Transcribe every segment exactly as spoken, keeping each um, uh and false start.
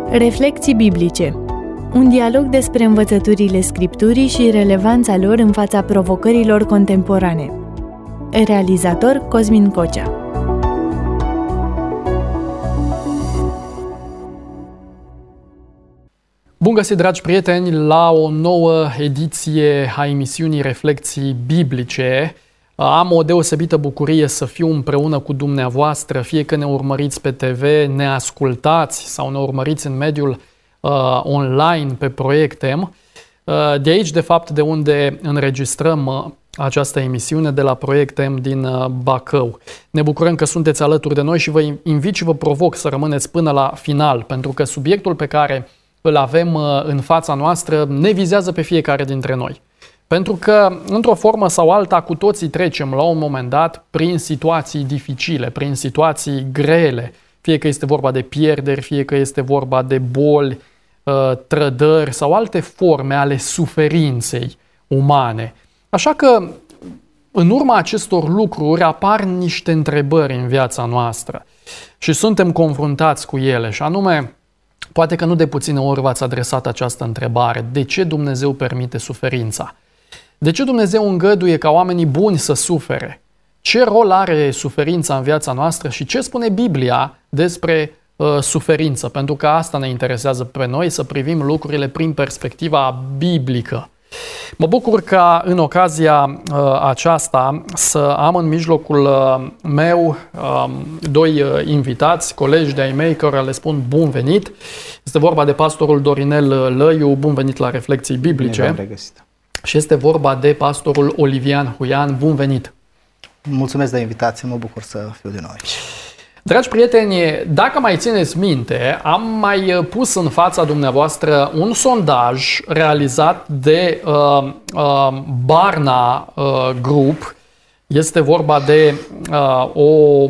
Reflecții biblice. Un dialog despre învățăturile Scripturii și relevanța lor în fața provocărilor contemporane. Realizator Cosmin Cocea. Bun găsit, dragi prieteni, la o nouă ediție a emisiunii Reflecții biblice. Am o deosebită bucurie să fiu împreună cu dumneavoastră, fie că ne urmăriți pe T V, ne ascultați sau ne urmăriți în mediul uh, online pe Proiectem. Uh, de aici, de fapt, de unde înregistrăm uh, această emisiune, de la Proiectem din uh, Bacău. Ne bucurăm că sunteți alături de noi și vă invit și vă provoc să rămâneți până la final, pentru că subiectul pe care îl avem uh, în fața noastră ne vizează pe fiecare dintre noi. Pentru că, într-o formă sau alta, cu toții trecem la un moment dat prin situații dificile, prin situații grele, fie că este vorba de pierderi, fie că este vorba de boli, trădări sau alte forme ale suferinței umane. Așa că, în urma acestor lucruri, apar niște întrebări în viața noastră și suntem confruntați cu ele, și anume, poate că nu de puține ori v-ați adresat această întrebare: de ce Dumnezeu permite suferința? De ce Dumnezeu îngăduie ca oamenii buni să sufere? Ce rol are suferința în viața noastră și ce spune Biblia despre uh, suferință? Pentru că asta ne interesează pe noi, să privim lucrurile prin perspectiva biblică. Mă bucur ca în ocazia uh, aceasta să am în mijlocul uh, meu uh, doi uh, invitați, colegi de-ai mei, care le spun bun venit. Este vorba de pastorul Dorinel Lăiu. Bun venit la Reflecții biblice. Bine v-am regăsit. Și este vorba de pastorul Olivian Huian. Bun venit! Mulțumesc de invitație, mă bucur să fiu din nou aici. Dragi prieteni, dacă mai țineți minte, am mai pus în fața dumneavoastră un sondaj realizat de uh, uh, Barna uh, Group. Este vorba de uh, o,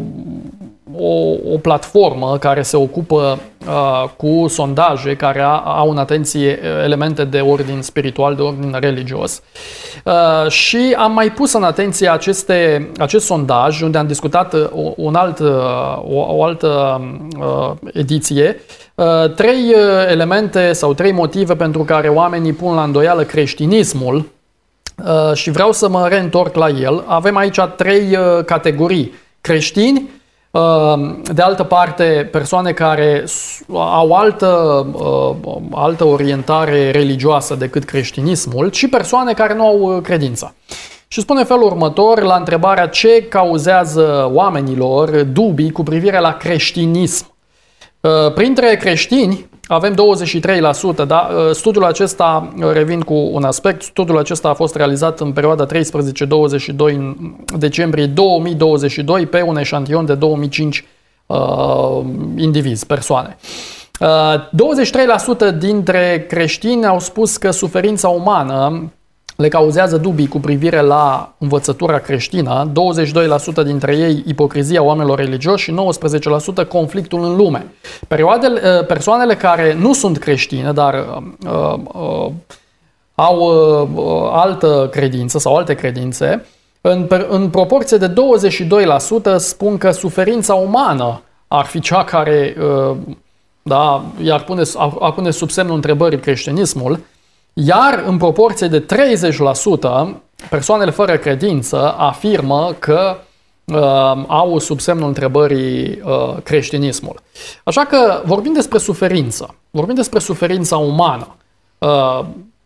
o, o platformă care se ocupă uh, cu sondaje care a, au în atenție elemente de ordin spiritual, de ordin religios. Uh, și am mai pus în atenție aceste, acest sondaj, unde am discutat o, un alt, o, o altă uh, ediție, uh, trei elemente sau trei motive pentru care oamenii pun la îndoială creștinismul. Uh, și vreau să mă reîntorc la el. Avem aici trei uh, categorii: creștini, uh, de altă parte persoane care au altă, uh, altă orientare religioasă decât creștinismul, și persoane care nu au credință. Și spune felul următor la întrebarea ce cauzează oamenilor dubii cu privire la creștinism. Uh, printre creștini avem douăzeci și trei la sută, da? Studiul acesta, revin cu un aspect, studiul acesta a fost realizat în perioada treisprezece douăzeci și doi decembrie două mii douăzeci și doi pe un eșantion de două mii cinci uh, indivizi, persoane. Uh, douăzeci și trei la sută dintre creștini au spus că suferința umană le cauzează dubii cu privire la învățătura creștină, douăzeci și doi la sută dintre ei ipocrizia oamenilor religioși și nouăsprezece la sută conflictul în lume. Perioadele, persoanele care nu sunt creștine, dar uh, uh, au uh, altă credință sau alte credințe, în, în proporție de douăzeci și doi la sută spun că suferința umană ar fi cea care uh, da, i-ar pune, ar pune sub semnul întrebării creștinismul. Iar în proporție de treizeci la sută, persoanele fără credință afirmă că uh, au sub semnul întrebării uh, creștinismul. Așa că vorbim despre suferință, vorbim despre suferința umană, uh,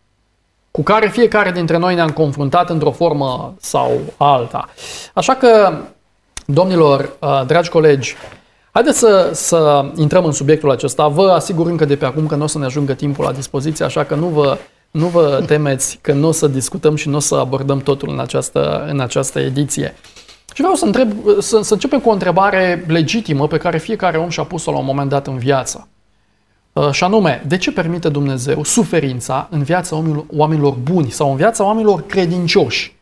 cu care fiecare dintre noi ne-am confruntat într-o formă sau alta. Așa că, domnilor, uh, dragi colegi, haideți să, să intrăm în subiectul acesta. Vă asigur încă de pe acum că nu o să ne ajungă timpul la dispoziție, așa că nu vă, nu vă temeți că nu o să discutăm și nu o să abordăm totul în această, în această ediție. Și vreau să, întreb, să, să începem cu o întrebare legitimă pe care fiecare om și-a pus-o la un moment dat în viață. Și anume, de ce permite Dumnezeu suferința în viața oamenilor buni sau în viața oamenilor credincioși?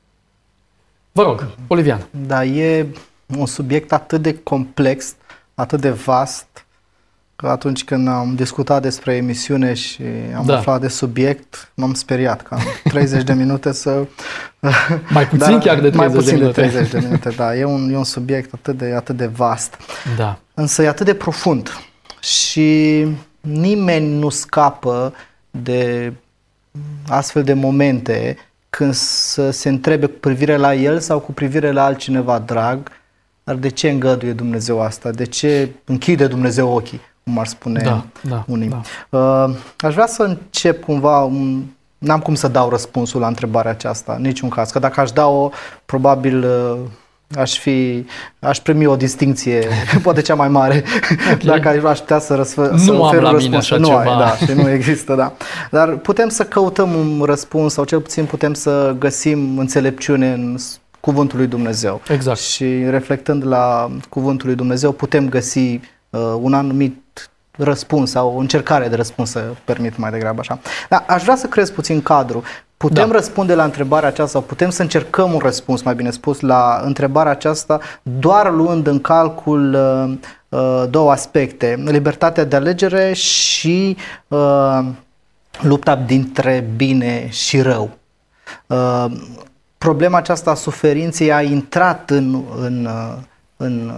Vă rog, Olivian. Da, e un subiect atât de complex, atât de vast, că atunci când am discutat despre emisiune și am da. aflat de subiect, m-am speriat ca în treizeci de minute să... Mai puțin Dar, chiar de treizeci mai puțin de minute. de treizeci de minute, da. E un, e un subiect atât de, atât de vast, da. însă e atât de profund. Și nimeni nu scapă de astfel de momente când să se întrebe cu privire la el sau cu privire la altcineva drag, dar de ce îngăduie Dumnezeu asta? De ce închide Dumnezeu ochii, cum ar spune da, da, unii? Da. Uh, aș vrea să încep cumva, un, n-am cum să dau răspunsul la întrebarea aceasta, niciun caz, că dacă aș da-o, probabil uh, aș fi, aș primi o distincție, poate cea mai mare, okay. Dacă aș putea să, răsfă, nu să am ofer la răspuns. mine așa nu ceva. ai, da, și nu există, da. Dar putem să căutăm un răspuns sau cel puțin putem să găsim înțelepciune în Cuvântul lui Dumnezeu. Exact. Și reflectând la Cuvântul lui Dumnezeu putem găsi uh, un anumit răspuns sau o încercare de răspuns, să permit mai degrabă așa. Dar aș vrea să creez puțin cadru. Putem da. răspunde la întrebarea aceasta sau putem să încercăm un răspuns, mai bine spus, la întrebarea aceasta doar luând în calcul uh, uh, două aspecte, libertatea de alegere și uh, lupta dintre bine și rău. Uh, problema aceasta a suferinței a intrat în, în, în,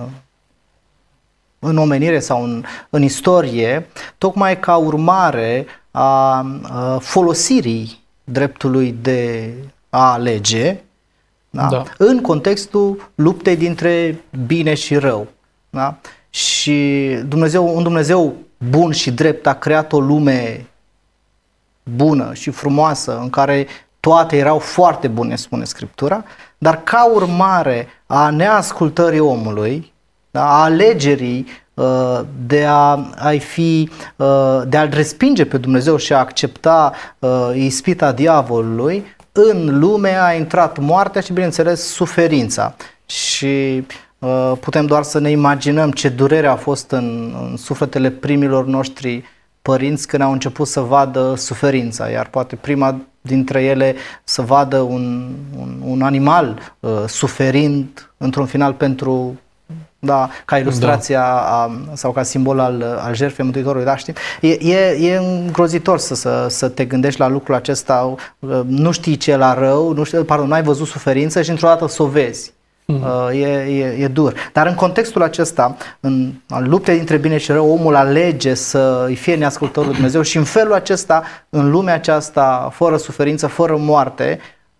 în omenire sau în, în istorie tocmai ca urmare a, a folosirii dreptului de a alege, da? Da. În contextul luptei dintre bine și rău. Da? Și Dumnezeu, un Dumnezeu bun și drept a creat o lume bună și frumoasă în care toate erau foarte bune, spune Scriptura, dar ca urmare a neascultării omului, da, a alegerii uh, de a, a fi, uh, de a-L respinge pe Dumnezeu și a accepta uh, ispita diavolului, în lume a intrat moartea și, bineînțeles, suferința. Și uh, putem doar să ne imaginăm ce durere a fost în, în sufletele primilor noștri părinți când au început să vadă suferința, iar poate prima dintre ele să vadă un, un, un animal uh, suferind într-un final pentru, da, ca ilustrația da. a, sau ca simbol al, al jertfei Mântuitorului, da, știi? E, e, e îngrozitor să, să, să te gândești la lucrul acesta, uh, nu știi ce e la rău, nu știi, pardon, nu ai văzut suferință și într-o dată să o vezi. Uh, e, e, e dur. Dar în contextul acesta, în, în lupte dintre bine și rău, omul alege să îi fie neascultătorul lui Dumnezeu și în felul acesta, în lumea aceasta, fără suferință, fără moarte,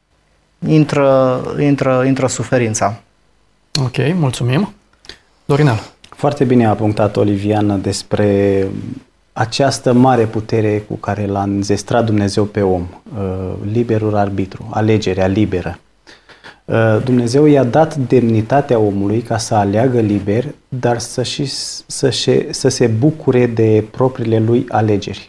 intră, intră, intră suferința. Ok, mulțumim. Dorinel. Foarte bine a punctat Olivian despre această mare putere cu care l-a înzestrat Dumnezeu pe om, liberul arbitru, alegerea liberă. Dumnezeu i-a dat demnitatea omului ca să aleagă liber, dar să, și, să, și, să se bucure de propriile lui alegeri.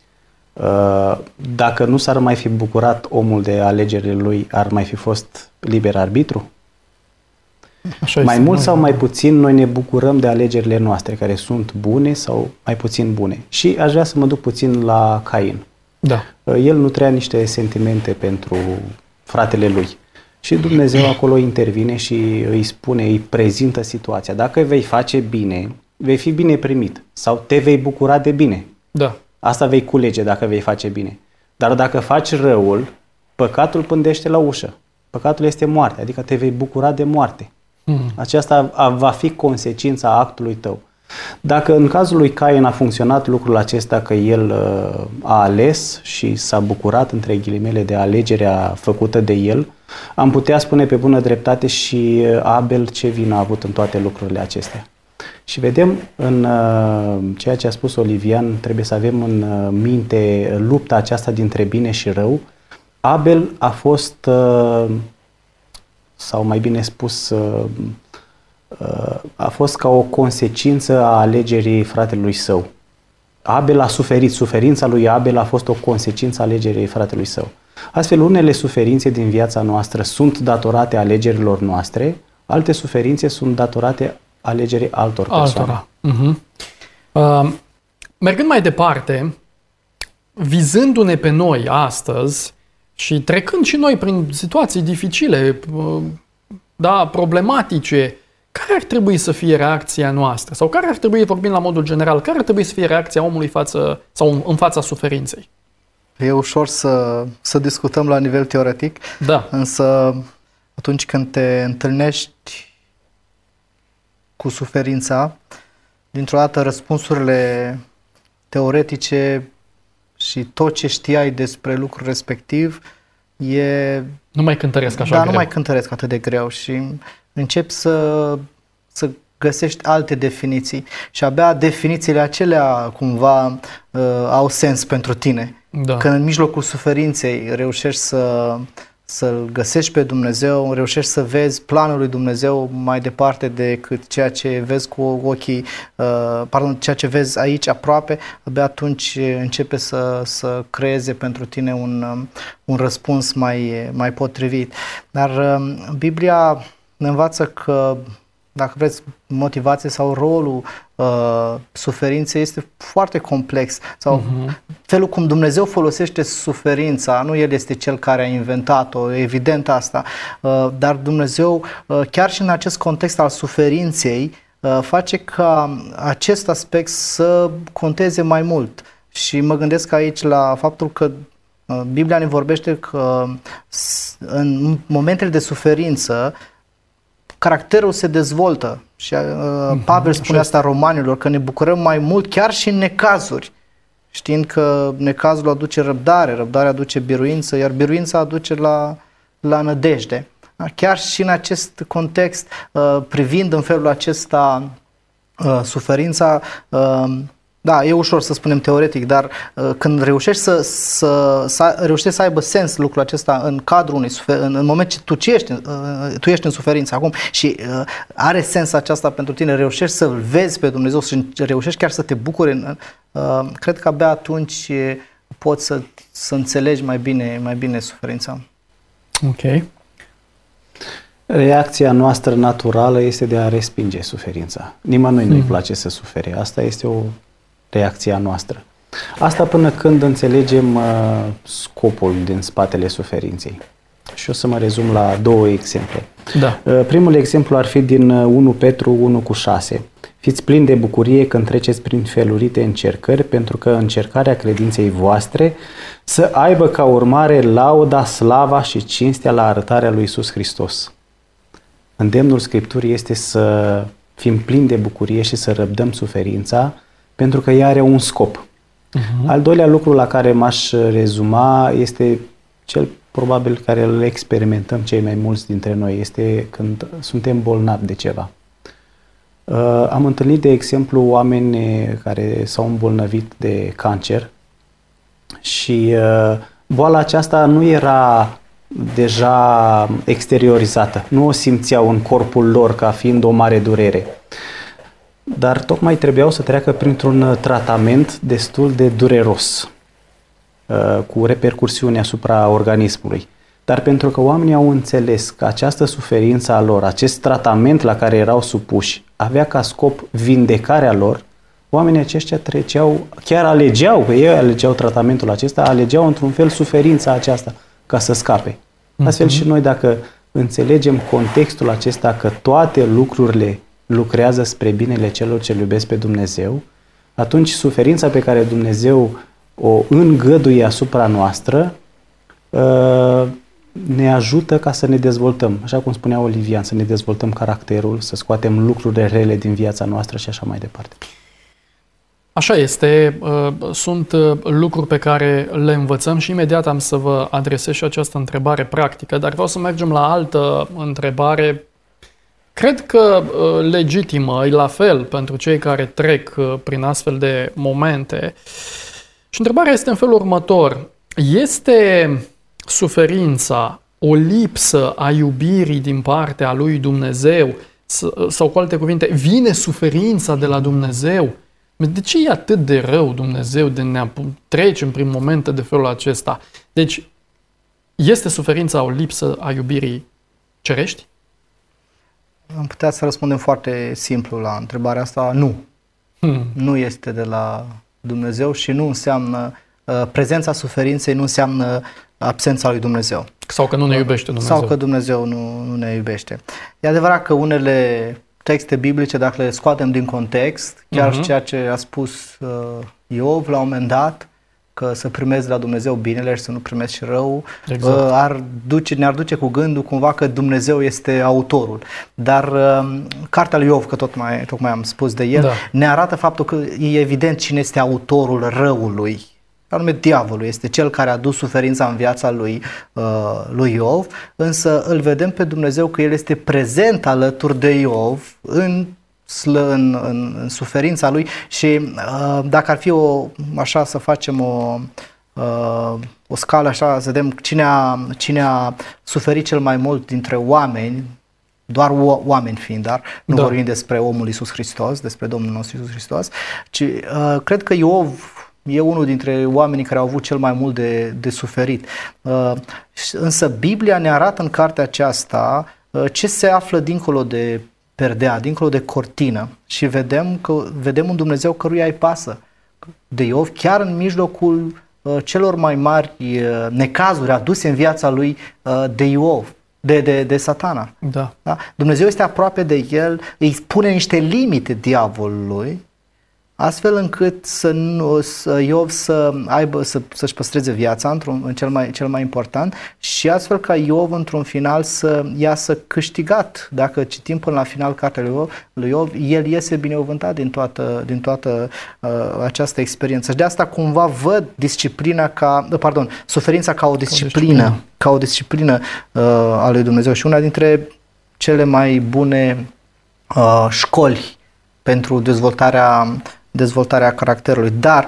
Dacă nu s-ar mai fi bucurat omul de alegerile lui, ar mai fi fost liber arbitru? Așa mai mult sau mai puțin noi ne bucurăm de alegerile noastre, care sunt bune sau mai puțin bune. Și aș vrea să mă duc puțin la Cain. Da. El nu trăia niște sentimente pentru fratele lui. Și Dumnezeu acolo intervine și îi spune, îi prezintă situația. Dacă vei face bine, vei fi bine primit sau te vei bucura de bine. Da. Asta vei culege dacă vei face bine. Dar dacă faci răul, păcatul pândește la ușă. Păcatul este moarte, adică te vei bucura de moarte. Mm. Aceasta va fi consecința actului tău. Dacă în cazul lui Cain a funcționat lucrul acesta, că el a ales și s-a bucurat, între ghilimele, de alegerea făcută de el, am putea spune pe bună dreptate și Abel ce vină a avut în toate lucrurile acestea. Și vedem în ceea ce a spus Olivian, trebuie să avem în minte lupta aceasta dintre bine și rău. Abel a fost, sau mai bine spus, a fost ca o consecință a alegerii fratelui său. Abel a suferit, suferința lui Abel a fost o consecință a alegerii fratelui său. Astfel, unele suferințe din viața noastră sunt datorate alegerilor noastre, alte suferințe sunt datorate alegerii altor persoane. Altora. Uh-huh. Uh, mergând mai departe, vizându-ne pe noi astăzi și trecând și noi prin situații dificile, uh, da, problematice, care ar trebui să fie reacția noastră? Sau care ar trebui, vorbind la modul general, care ar trebui să fie reacția omului față, sau în fața suferinței? E ușor să, să discutăm la nivel teoretic, da. Însă atunci când te întâlnești cu suferința, dintr-o dată răspunsurile teoretice și tot ce știai despre lucrul respectiv e... Nu mai cântăresc așa da, greu. nu mai cântăresc atât de greu și începi să, să găsești alte definiții și abia definițiile acelea cumva uh, au sens pentru tine. Da. Când în mijlocul suferinței reușești să, să-L găsești pe Dumnezeu, reușești să vezi planul lui Dumnezeu mai departe decât ceea ce vezi cu ochii, uh, pardon, ceea ce vezi aici aproape, abia atunci începe să, să creeze pentru tine un, un răspuns mai, mai potrivit. Dar uh, Biblia ne învață că, dacă vreți, motivație sau rolul uh, suferinței este foarte complex. Sau uh-huh. felul cum Dumnezeu folosește suferința, nu El este Cel care a inventat-o, evident asta, uh, dar Dumnezeu, uh, chiar și în acest context al suferinței, uh, face ca acest aspect să conteze mai mult. Și mă gândesc aici la faptul că uh, Biblia ne vorbește că în momentele de suferință caracterul se dezvoltă și uh, Pavel spune asta Romanilor, că ne bucurăm mai mult chiar și în necazuri, știind că necazul aduce răbdare, răbdarea aduce biruință, iar biruința aduce la, la nădejde. Chiar și în acest context, uh, privind în felul acesta uh, suferința, uh, da, e ușor să spunem teoretic, dar uh, când reușești să, să, să, reușești să aibă sens lucrul acesta în cadrul unui sufer- în, în moment ce tu, ce ești, uh, tu ești în suferință acum și uh, are sens aceasta pentru tine, reușești să-L vezi pe Dumnezeu și reușești chiar să te bucuri, uh, cred că abia atunci poți să, să înțelegi mai bine, mai bine suferința. Ok. Reacția noastră naturală este de a respinge suferința. Nimănui mm. nu-i place să sufere. Asta este o reacția noastră. Asta până când înțelegem uh, scopul din spatele suferinței. Și o să mă rezum la două exemple. Da. Uh, primul exemplu ar fi din unu Petru unu cu șase. Fiți plini de bucurie când treceți prin felurite încercări, pentru că încercarea credinței voastre să aibă ca urmare lauda, slava și cinstea la arătarea lui Iisus Hristos. Îndemnul Scripturii este să fim plini de bucurie și să răbdăm suferința, pentru că ea are un scop. Uh-huh. Al doilea lucru la care m-aș rezuma este cel probabil care îl experimentăm cei mai mulți dintre noi, este când suntem bolnavi de ceva. Uh, am întâlnit, de exemplu, oameni care s-au îmbolnăvit de cancer și uh, boala aceasta nu era deja exteriorizată, nu o simțeau în corpul lor ca fiind o mare durere. Dar tocmai trebuiau să treacă printr-un tratament destul de dureros, cu repercursiuni asupra organismului. Dar pentru că oamenii au înțeles că această suferință a lor, acest tratament la care erau supuși, avea ca scop vindecarea lor, oamenii aceștia treceau, chiar alegeau, că ei alegeau tratamentul acesta, alegeau într-un fel suferința aceasta ca să scape. Astfel și noi, dacă înțelegem contextul acesta că toate lucrurile lucrează spre binele celor ce iubesc pe Dumnezeu, atunci suferința pe care Dumnezeu o îngăduie asupra noastră ne ajută ca să ne dezvoltăm, așa cum spunea Olivian, să ne dezvoltăm caracterul, să scoatem lucrurile rele din viața noastră și așa mai departe. Așa este, sunt lucruri pe care le învățăm și imediat am să vă adresez și această întrebare practică, dar vreau să mergem la altă întrebare. Cred că legitimă, e la fel pentru cei care trec prin astfel de momente. Și întrebarea este în felul următor. Este suferința o lipsă a iubirii din partea lui Dumnezeu? Sau cu alte cuvinte, vine suferința de la Dumnezeu? De ce e atât de rău Dumnezeu de ne trecem prin momente de felul acesta? Deci, este suferința o lipsă a iubirii cerești? Am putea să răspundem foarte simplu la întrebarea asta, nu. Hmm. Nu este de la Dumnezeu și nu înseamnă, uh, prezența suferinței nu înseamnă absența lui Dumnezeu. Sau că nu ne iubește Dumnezeu. Sau că Dumnezeu nu, nu ne iubește. E adevărat că unele texte biblice, dacă le scoatem din context, chiar uh-huh. ceea ce a spus uh, Iov la un moment dat, că să primezi de la Dumnezeu binele și să nu primești și rău, exact. ar duce, ne-ar duce cu gândul cumva că Dumnezeu este autorul. Dar cartea lui Iov, că tot mai, tocmai am spus de el, da. ne arată faptul că e evident cine este autorul răului. Anume diavolul este cel care a dus suferința în viața lui, lui Iov, însă îl vedem pe Dumnezeu că el este prezent alături de Iov în În, în, în suferința lui și uh, dacă ar fi o, așa să facem o, uh, o scală așa, să vedem cine a, cine a suferit cel mai mult dintre oameni, doar o, oameni fiind, dar nu da. vorbim despre omul Iisus Hristos, despre Domnul nostru Iisus Hristos, ci uh, cred că Iov e unul dintre oamenii care au avut cel mai mult de, de suferit. Uh, însă Biblia ne arată în cartea aceasta uh, ce se află dincolo de perdea, dincolo de cortină și vedem că vedem un Dumnezeu căruia îi pasă de Iov, chiar în mijlocul uh, celor mai mari uh, necazuri aduse în viața lui uh, de Iov, de, de, de Satana. Da. Da? Dumnezeu este aproape de el, îi pune niște limite diavolului, astfel încât să nu, să Iov să aibă, să, să-și păstreze viața într-un, în cel mai, cel mai important și astfel ca Iov într-un final să iasă câștigat. Dacă citim până la final cartea lui Iov, lui Iov el iese binecuvântat din toată, din toată uh, această experiență. Și de asta cumva văd disciplina ca, pardon, suferința ca o disciplină, ca o disciplină, ca o disciplină uh, a lui Dumnezeu și una dintre cele mai bune uh, școli pentru dezvoltarea dezvoltarea caracterului, dar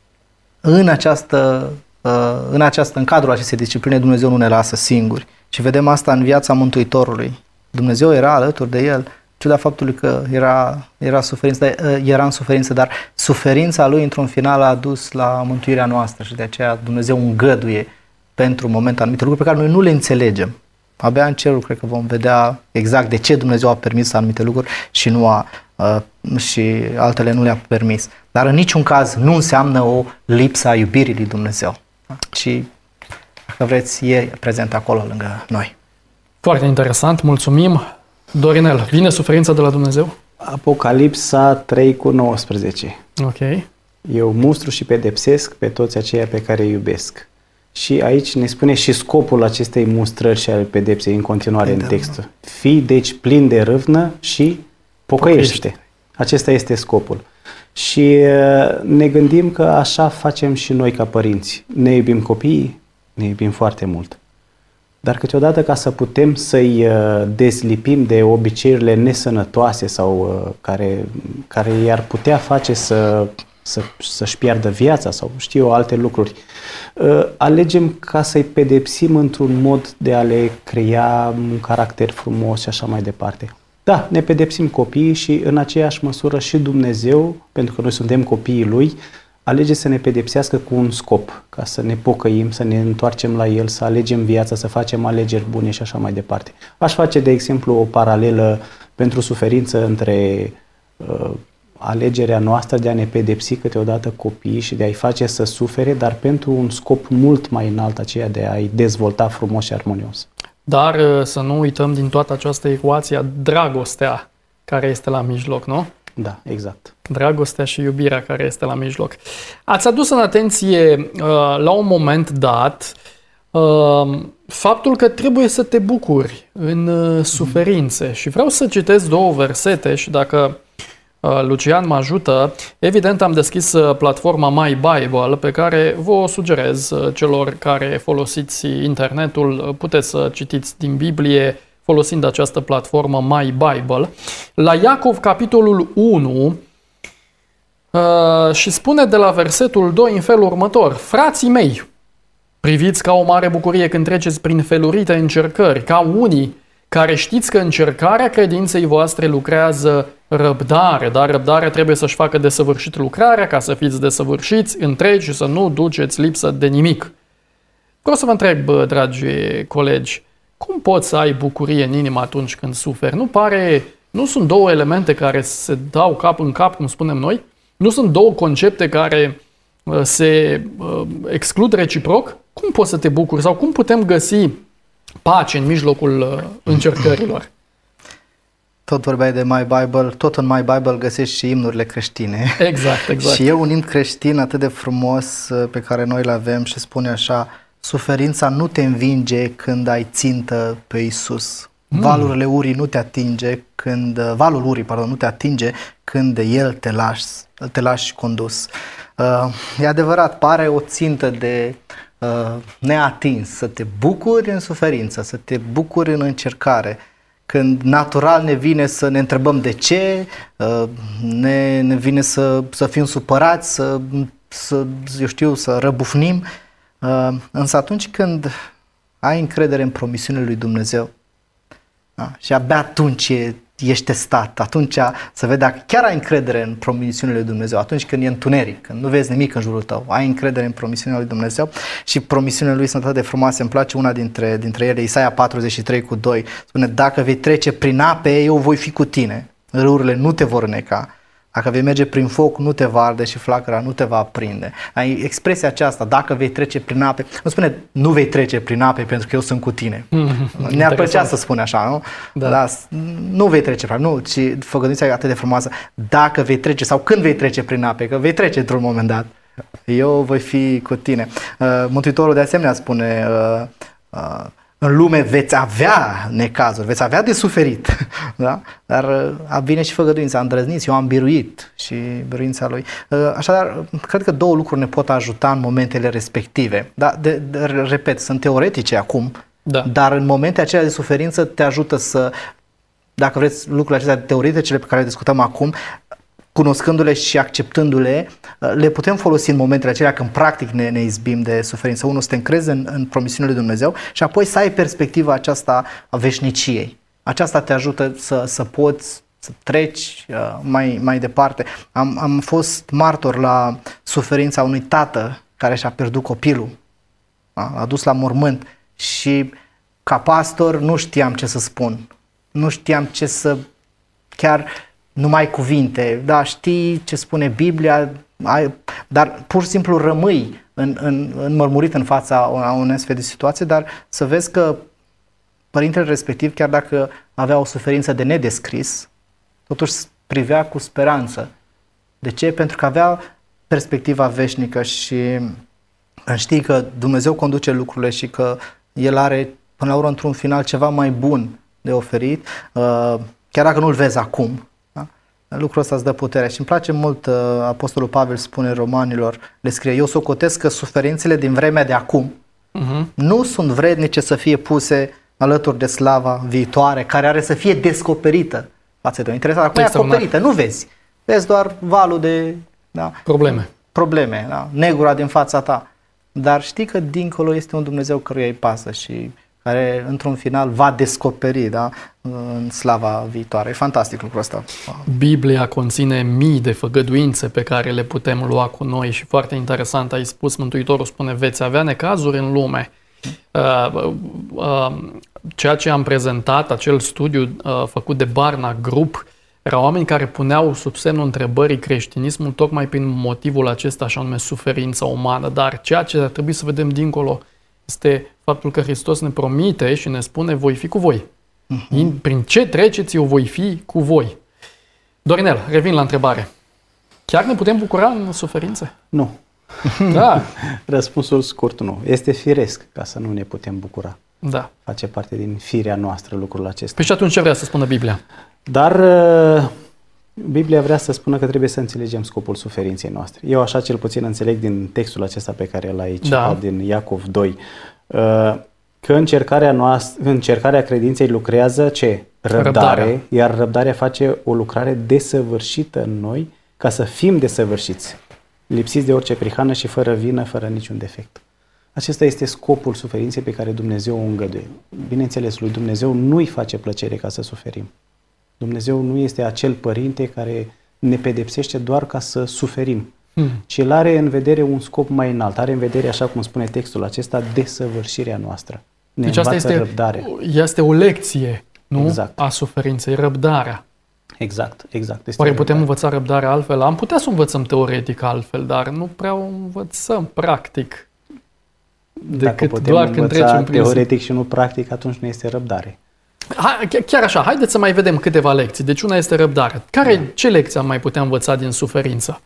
în această, în această, în cadrul acestei discipline Dumnezeu nu ne lasă singuri și vedem asta în viața Mântuitorului. Dumnezeu era alături de el, ciuda faptului că era, era, suferință, era în suferință, dar suferința lui într-un final a dus la mântuirea noastră și de aceea Dumnezeu îngăduie pentru un moment anumite lucruri pe care noi nu le înțelegem. Abia în cerul cred că vom vedea exact de ce Dumnezeu a permis anumite lucruri și nu a și altele nu le-a permis. Dar în niciun caz nu înseamnă o lipsă a iubirii lui Dumnezeu. Și, dacă vreți, e prezent acolo lângă noi. Foarte interesant, mulțumim. Dorinel, vine suferința de la Dumnezeu? Apocalipsa trei cu nouăsprezece. Ok. Eu mustru și pedepsesc pe toți aceia pe care îi iubesc. Și aici ne spune și scopul acestei mustrări și al pedepsei în continuare în text. Fii deci plin de râvnă și pocăiește. Acesta este scopul. Și ne gândim că așa facem și noi ca părinți. Ne iubim copiii, ne iubim foarte mult. Dar câteodată ca să putem să-i dezlipim de obiceiurile nesănătoase sau care, care i-ar putea face să, să, să-și piardă viața sau știu eu alte lucruri, alegem ca să-i pedepsim într-un mod de a le crea un caracter frumos și așa mai departe. Da, ne pedepsim copiii și în aceeași măsură și Dumnezeu, pentru că noi suntem copiii Lui, alege să ne pedepsească cu un scop, ca să ne pocăim, să ne întoarcem la El, să alegem viața, să facem alegeri bune și așa mai departe. Aș face, de exemplu, o paralelă pentru suferință între uh, alegerea noastră de a ne pedepsi câteodată copiii și de a-i face să sufere, dar pentru un scop mult mai înalt, aceea de a-i dezvolta frumos și armonios. Dar să nu uităm din toată această ecuație dragostea care este la mijloc, nu? Da, exact. Dragostea și iubirea care este la mijloc. Ați adus în atenție la un moment dat faptul că trebuie să te bucuri în suferințe. Și vreau să citesc două versete și dacă Lucian mă ajută, evident am deschis platforma My Bible pe care vă o sugerez celor care folosiți internetul, puteți să citiți din Biblie folosind această platformă My Bible. La Iacov, capitolul unu, și spune de la versetul doi în felul următor: frații mei, priviți ca o mare bucurie când treceți prin felurite încercări, ca unii care știți că încercarea credinței voastre lucrează răbdare, dar răbdarea trebuie să-și facă desăvârșit lucrarea ca să fiți desăvârșiți, întregi și să nu duceți lipsă de nimic. Vreau să vă întreb, dragi colegi, cum poți să ai bucurie în inimă atunci când suferi? Nu pare, nu sunt două elemente care se dau cap în cap, cum spunem noi? Nu sunt două concepte care se exclud reciproc? Cum poți să te bucuri sau cum putem găsi pace în mijlocul încercărilor? tot vorbeai de My Bible, tot în My Bible găsești și imnurile creștine. Exact, exact. Și e un imn creștin atât de frumos pe care noi îl avem și spune așa: suferința nu te învinge când ai țintă pe Iisus. Mm. Valurile urii nu te atinge când, valul urii, pardon, nu te atinge când de el te lași, te lași condus. Uh, e adevărat, pare o țintă de uh, neatins, să te bucuri în suferință, să te bucuri în încercare. Când natural ne vine să ne întrebăm de ce, uh, ne, ne vine să, să fim supărați, să, să, eu știu, să răbufnim. Uh, însă atunci când ai încredere în promisiunile lui Dumnezeu, da, și abia atunci e, ești testat, atunci să vezi dacă chiar ai încredere în promisiunile lui Dumnezeu, atunci când e întuneric, când nu vezi nimic în jurul tău, ai încredere în promisiunile lui Dumnezeu și promisiunile lui sunt atât de frumoase. Îmi place una dintre, dintre ele, Isaia patruzeci și trei cu doi, spune: dacă vei trece prin ape, eu voi fi cu tine, râurile nu te vor îneca. Dacă vei merge prin foc, nu te va arde și flacăra nu te va aprinde. Ai expresia aceasta, dacă vei trece prin ape, nu spune nu vei trece prin ape pentru că eu sunt cu tine. Mm-hmm. Ne-ar plăcea să spune așa, nu? Da. Dar nu vei trece prin ape, nu, ci făgăduința e atât de frumoasă. Dacă vei trece sau când vei trece prin ape, că vei trece într-un moment dat, eu voi fi cu tine. Uh, Mântuitorul de asemenea spune: uh, uh, în lume veți avea necazuri, veți avea de suferit, da? Dar vine și făgăduința, îndrăzniți, eu am biruit și biruința lui. Așadar, cred că două lucruri ne pot ajuta în momentele respective. Da? De, de, repet, sunt teoretice acum, da. Dar în momente acelea de suferință te ajută să, dacă vreți, lucrurile acestea teoretice pe care le discutăm acum, cunoscându-le și acceptându-le, le putem folosi în momentele acelea când practic ne, ne izbim de suferință. Unul, să te încrezi în, în promisiunile lui Dumnezeu și apoi să ai perspectiva aceasta a veșniciei. Aceasta te ajută să, să poți să treci uh, mai, mai departe. Am, am fost martor la suferința unui tată care și-a pierdut copilul. L-a dus la mormânt și ca pastor nu știam ce să spun. Nu știam ce să... chiar... numai cuvinte, da, știi ce spune Biblia, ai, dar pur și simplu rămâi în, în, înmărmurit în fața unei astfel de situație, dar să vezi că părintele respectiv, chiar dacă avea o suferință de nedescris, totuși privea cu speranță. De ce? Pentru că avea perspectiva veșnică și știi că Dumnezeu conduce lucrurile și că El are, până la urmă, într-un final, ceva mai bun de oferit, chiar dacă nu-l vezi acum. Lucrul ăsta îți dă putere și îmi place mult, uh, Apostolul Pavel spune Romanilor, le scrie: eu socotesc că suferințele din vremea de acum uh-huh. nu sunt vrednice să fie puse alături de slava viitoare, care are să fie descoperită față de o. Interesant, acum e acoperită, nu vezi, vezi doar valul de da, probleme, probleme da, negura din fața ta, dar știi că dincolo este un Dumnezeu căruia îi pasă și care într-un final va descoperi, da, în slava viitoare. E fantastic lucrul ăsta. Biblia conține mii de făgăduințe pe care le putem lua cu noi și foarte interesant ai spus, Mântuitorul spune: veți avea necazuri în lume. Uh, uh, ceea ce am prezentat, acel studiu uh, făcut de Barna Group, erau oameni care puneau sub semnul întrebării creștinismul tocmai prin motivul acesta, așa nume suferința umană. Dar ceea ce ar trebui să vedem dincolo este faptul că Hristos ne promite și ne spune: voi fi cu voi. Uh-huh. Prin ce treceți, eu voi fi cu voi. Dorinel, revin la întrebare. Chiar ne putem bucura în suferințe? Nu. Da. Răspunsul scurt, nu. Este firesc ca să nu ne putem bucura. Da. Face parte din firea noastră lucrul acesta. Păi și atunci ce vrea să spună Biblia? Dar Biblia vrea să spună că trebuie să înțelegem scopul suferinței noastre. Eu așa cel puțin înțeleg din textul acesta pe care l-ai citat, da. Din Iacov doi, că încercarea, noastră, încercarea credinței lucrează ce? Răbdare, răbdare, iar răbdarea face o lucrare desăvârșită în noi ca să fim desăvârșiți, lipsiți de orice prihană și fără vină, fără niciun defect. Acesta este scopul suferinței pe care Dumnezeu o îngăduie. Bineînțeles, lui Dumnezeu nu-i face plăcere ca să suferim. Dumnezeu nu este acel părinte care ne pedepsește doar ca să suferim, hmm. ci El are în vedere un scop mai înalt, are în vedere, așa cum spune textul acesta, desăvârșirea noastră. Ne deci asta este, răbdarea. Este o lecție, nu? Exact. A suferinței, răbdarea. Exact, exact. Este Oare putem învăța răbdarea altfel? Am putea să învățăm teoretic altfel, dar nu prea o învățăm practic. Dacă putem doar când trecem prin teoretic și nu practic, atunci nu este răbdare. Hai, chiar așa, haideți să mai vedem câteva lecții. Deci una este răbdare. Care, da. Ce lecții am mai putea învăța din suferință?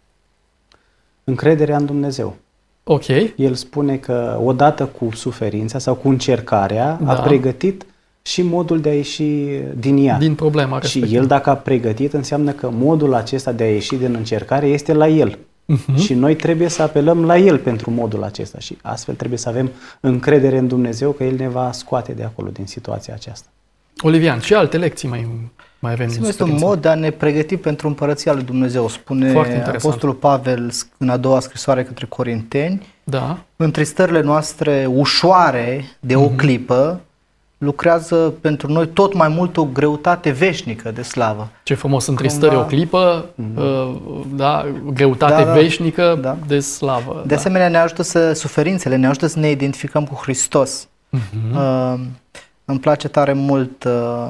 Încrederea în Dumnezeu. Ok. El spune că odată cu suferința sau cu încercarea da. a pregătit și modul de a ieși din ea. Din problema respectivă. Și el dacă a pregătit, înseamnă că modul acesta de a ieși din încercare este la el. Uh-huh. Și noi trebuie să apelăm la el pentru modul acesta și astfel trebuie să avem încredere în Dumnezeu că el ne va scoate de acolo, din situația aceasta. Olivian, ce alte lecții mai, mai avem din suferință? Este un mod de a ne pregăti pentru împărăția lui Dumnezeu. Spune Apostolul Pavel în a doua scrisoare către Corinteni, da. Între stările noastre ușoare de o uh-huh. clipă, lucrează pentru noi tot mai mult o greutate veșnică de slavă. Ce frumos, întristări Cumva... o clipă, mm-hmm. da, greutate da, da, veșnică da. de slavă. De da. asemenea, ne ajută să, suferințele ne ajută să ne identificăm cu Hristos. Mm-hmm. Uh, îmi place tare mult uh,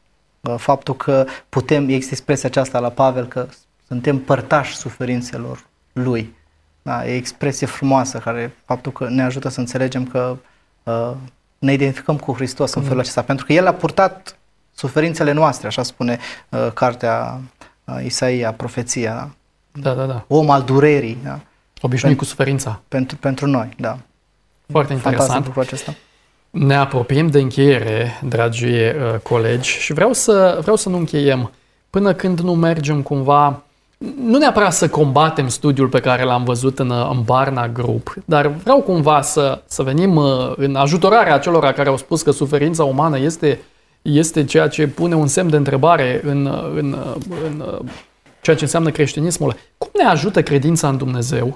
faptul că putem, există expresia aceasta la Pavel, că suntem părtași suferințelor Lui. Da, e expresie frumoasă, care faptul că ne ajută să înțelegem că uh, ne identificăm cu Hristos în felul acesta, pentru că El a purtat suferințele noastre, așa spune uh, cartea uh, Isaia, profeția. Da, da, da. Om al durerii. Da? Obișnuit cu suferința. Pentru, pentru noi, da. Foarte interesant. Acesta. Ne apropiem de încheiere, dragi uh, colegi, și vreau să, vreau să nu încheiem până când nu mergem cumva, nu neapărat să combatem studiul pe care l-am văzut în, în Barna Group, dar vreau cumva să, să venim în ajutorarea acelora care au spus că suferința umană este, este ceea ce pune un semn de întrebare în, în, în ceea ce înseamnă creștinismul. Cum ne ajută credința în Dumnezeu,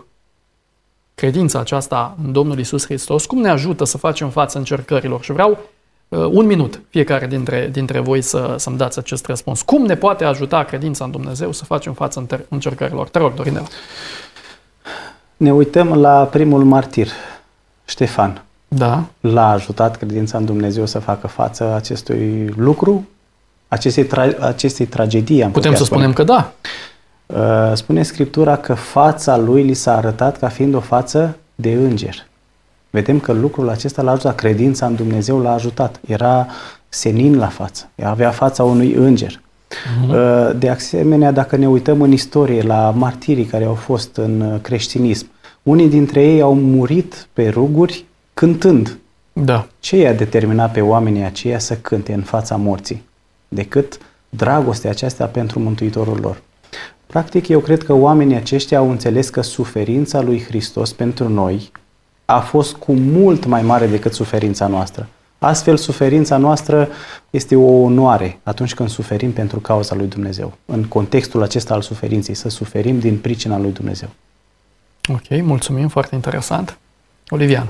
credința aceasta în Domnul Iisus Hristos, cum ne ajută să facem față încercărilor? Și vreau un minut fiecare dintre, dintre voi să, să-mi dați acest răspuns. Cum ne poate ajuta credința în Dumnezeu să facem față încercărilor? Te rog, Dorinel. Ne uităm la primul martir, Ștefan. Da. L-a ajutat credința în Dumnezeu să facă față acestui lucru, acestei, tra- acestei tragedii. Am Putem să spune. spunem că da. Spune Scriptura că fața lui li s-a arătat ca fiind o față de înger. Vedem că lucrul acesta l-a ajutat, credința în Dumnezeu l-a ajutat. Era senin la față, avea fața unui înger. Uh-huh. De asemenea, dacă ne uităm în istorie la martirii care au fost în creștinism, unii dintre ei au murit pe ruguri cântând. Da. Ce i-a determinat pe oamenii aceia să cânte în fața morții? Decât dragostea aceasta pentru Mântuitorul lor. Practic, eu cred că oamenii aceștia au înțeles că suferința lui Hristos pentru noi a fost cu mult mai mare decât suferința noastră. Astfel, suferința noastră este o onoare atunci când suferim pentru cauza lui Dumnezeu. În contextul acesta al suferinței, să suferim din pricina lui Dumnezeu. Ok, mulțumim, foarte interesant. Olivian.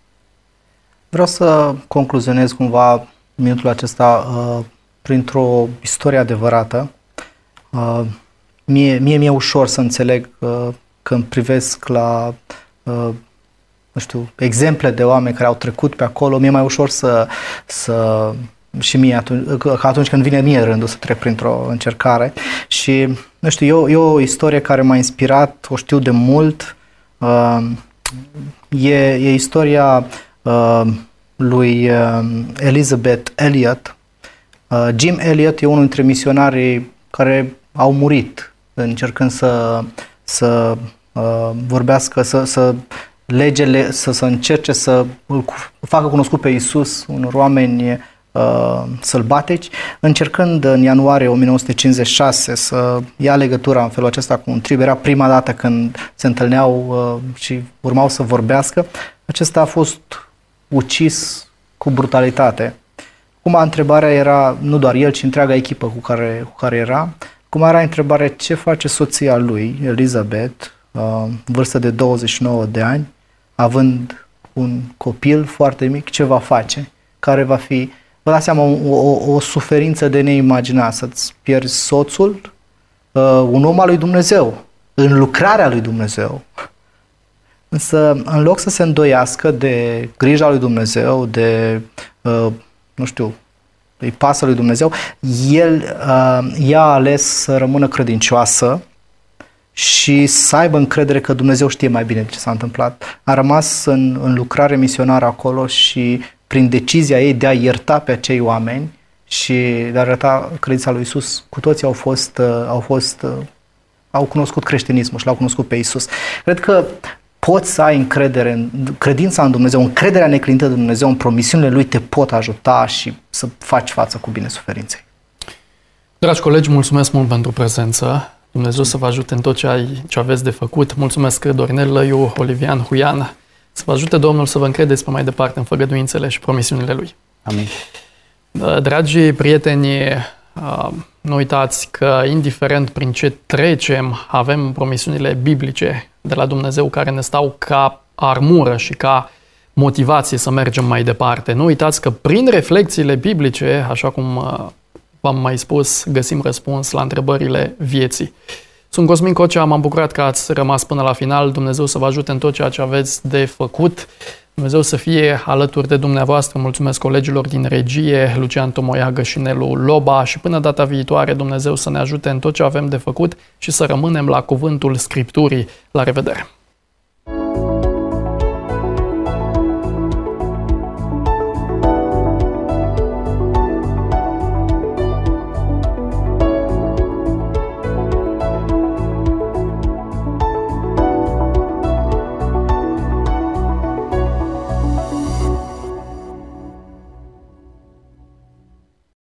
Vreau să concluzionez cumva minutul acesta uh, printr-o istorie adevărată. Uh, mie, mie mi-e ușor să înțeleg uh, când privesc la uh, nu știu, exemple de oameni care au trecut pe acolo, mi-e mai ușor să, să și mie atunci, că atunci când vine mie rândul să trec printr-o încercare. Și, nu știu, e, e o istorie care m-a inspirat, o știu de mult. Uh, e, e istoria uh, lui uh, Elizabeth Elliot. Uh, Jim Elliot e unul dintre misionarii care au murit încercând să, să uh, vorbească, să, să legele, să, să încerce să îl facă cunoscut pe Iisus unor oameni uh, sălbatici, încercând în ianuarie o mie nouă sute cincizeci și șase să ia legătura în felul acesta cu un trib. Era prima dată când se întâlneau uh, și urmau să vorbească. Acesta a fost ucis cu brutalitate. Acum întrebarea era, nu doar el, ci întreaga echipă cu care, cu care era. Cum era întrebarea, ce face soția lui, Elizabeth, uh, vârstă de douăzeci și nouă de ani, având un copil foarte mic, ce va face? Care va fi, vă dați seama, o, o, o suferință de neimaginat, să-ți pierzi soțul, uh, un om al lui Dumnezeu, în lucrarea lui Dumnezeu. Însă, în loc să se îndoiască de grija lui Dumnezeu, de, uh, nu știu, îi pasă lui Dumnezeu, el, uh, ea a ales să rămână credincioasă și să aibă încredere că Dumnezeu știe mai bine ce s-a întâmplat. A rămas în, în lucrare misionară acolo și prin decizia ei de a ierta pe acei oameni, și de a arăta credința lui Isus. Cu toții au fost, au fost, au cunoscut creștinismul și l-au cunoscut pe Isus. Cred că poți să ai încredere în credința în Dumnezeu, încrederea neclintă de Dumnezeu, în promisiunile Lui te pot ajuta și să faci față cu bine suferinței. Dragi colegi, mulțumesc mult pentru prezență. Dumnezeu să vă ajute în tot ce, ai, ce aveți de făcut. Mulțumesc Dorinel Lăiu, Olivian Huian. Să vă ajute Domnul să vă încredeți pe mai departe în făgăduințele și promisiunile Lui. Amin. Dragii prieteni, nu uitați că indiferent prin ce trecem, avem promisiunile biblice de la Dumnezeu care ne stau ca armură și ca motivație să mergem mai departe. Nu uitați că prin reflexiile biblice, așa cum v-am mai spus, găsim răspuns la întrebările vieții. Sunt Cosmin Cocea, m-am bucurat că ați rămas până la final. Dumnezeu să vă ajute în tot ceea ce aveți de făcut. Dumnezeu să fie alături de dumneavoastră. Mulțumesc colegilor din regie, Lucian Tomoiagă și Nelu Loba, și până data viitoare Dumnezeu să ne ajute în tot ce avem de făcut și să rămânem la cuvântul Scripturii. La revedere!